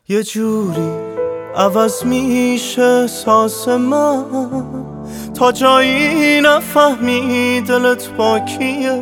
یه جوری عوض میشه احساس من تا جایی نفهمی دلت با کیه.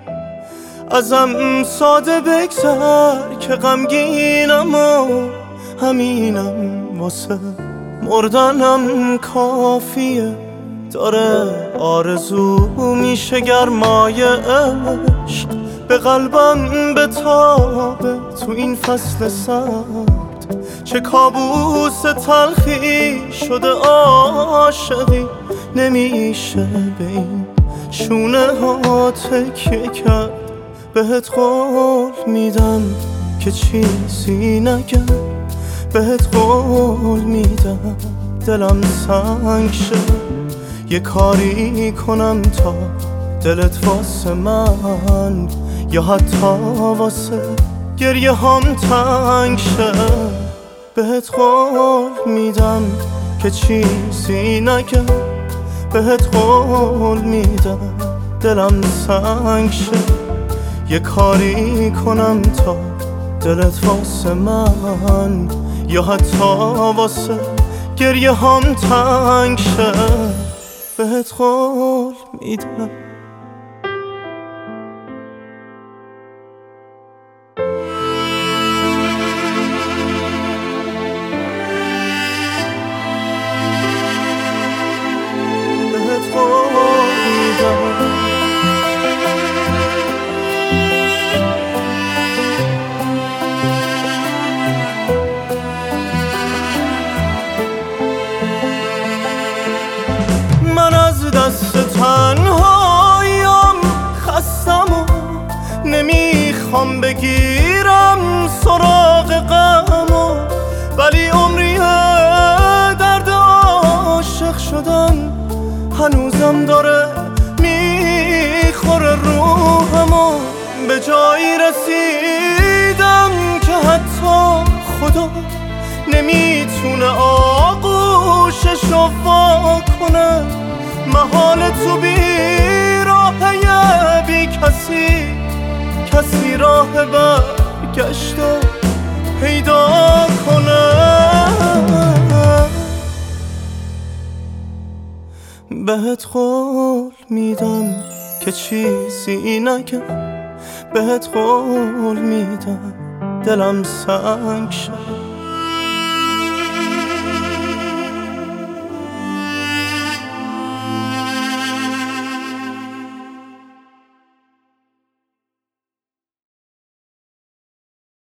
ازم ساده بگذر که غمگینم و همینم واسه مردنم کافیه. داره آرزو میشه گرمای عشق به قلبم بتابه تو این فصل سرد. چه کابوس تلخی شده عاشقی، نمیشه به این شونه ها تکیه کرد. بهت قول میدم که چیزی نگم، بهت قول میدم دلم سنگ شه. یه کاری کنم تا دلت واسه من یا حتی واسه گریه هم تنگ شه. بهت قول میدم که چیزی نگم، بهت قول میدم دلم سنگ شه. یه کاری کنم تا دلت واسه من یا حتی واسه گریه هم تنگ شه. بهت قول میدم. بهت قول میدم. من از دست تنهاییم خستم و نمیخوام بگیرم سراغ غمو، ولی عمریه درد عاشق شدن هنوزم داره میخوره روحمو. به جایی رسیدم که حتی خدا نمیتونه آغوششو وا کنه. محال تو بی راهه بی کسی راه برگشتو پیدا کنه. بهت قول میدم که چیزی نگم، بهت قول میدم دلم سنگ شه.